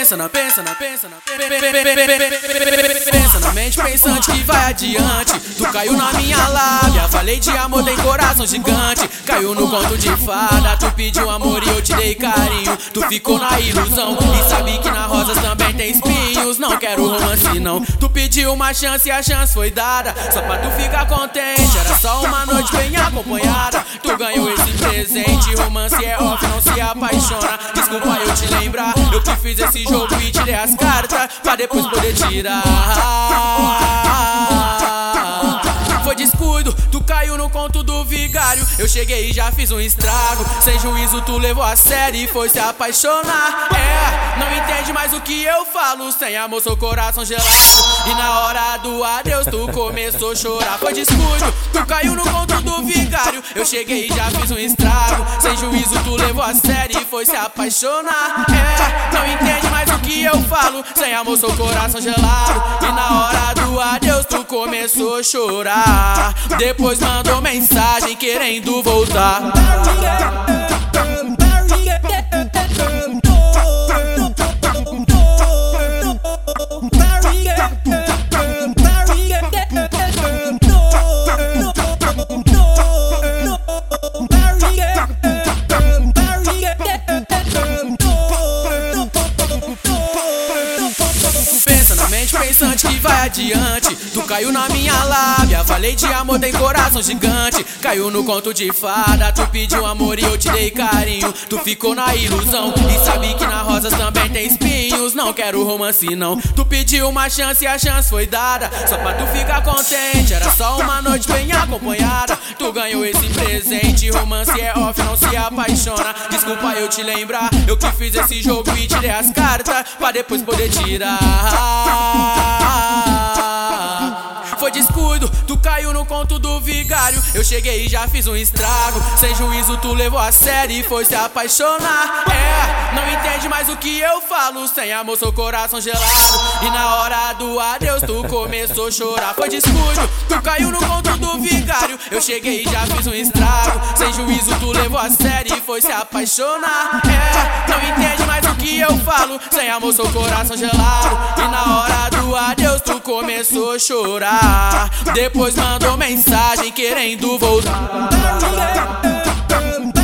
pensa na mente pensante que vai adiante. Tu caiu na minha lábia, falei de amor, tem coração gigante. Caiu no conto de fada, tu pediu amor e eu te dei carinho. Tu ficou na ilusão e sabe que na rosas também tem espinhos. Não quero romance não, tu pediu uma chance e a chance foi dada, só pra tu ficar contente. Era só uma noite bem acompanhada, tu ganhou esse presente. Romance é off, não se apaixona. Desculpa eu te lembrar, eu que fiz esse jogo e tirei as cartas pra depois poder tirar. Foi descuido, tu caiu no conto do vigário. Eu cheguei e já fiz um estrago. Sem juízo tu levou a sério e foi se apaixonar. É, não entende mais o que eu falo. Sem amor sou coração gelado. E na hora do adeus tu começou a chorar. Foi descuido, tu caiu no conto do vigário. Eu cheguei e já fiz um estrago. Sem juízo tu levou a sério e foi se apaixonar. É, não entende mais o que eu falo. Sem amor sou coração gelado. E na hora do adeus tu começou a chorar. Depois mandou mensagem querendo voltar. Pensa na mente pensante que vai adiante. Tu caiu na minha lábia, falei de amor, tem coração gigante. Caiu no conto de fada, tu pediu amor e eu te dei carinho. Tu ficou na ilusão e sabe que na rosas também tem espinhos. Não quero romance não, tu pediu uma chance e a chance foi dada, só pra tu ficar contente. Era só uma noite bem acompanhada, tu ganhou esse presente. Romance é off, não se apaixona. Desculpa eu te lembrar, eu que fiz esse jogo e tirei as cartas pra depois poder tirar. Foi descuido, tu caiu no conto do vigário. Eu cheguei e já fiz um estrago. Sem juízo tu levou a sério e foi se apaixonar. É, não entende mais o que eu falo. Sem amor sou coração gelado. E na hora do adeus tu começou a chorar. Foi descuido, tu caiu no conto do vigário. Eu cheguei e já fiz um estrago. Sem juízo tu levou a sério e foi se apaixonar. É, não entende mais o que eu falo. Sem amor sou coração gelado. E na hora do adeus tu começou a chorar. Depois mandou mensagem querendo voltar.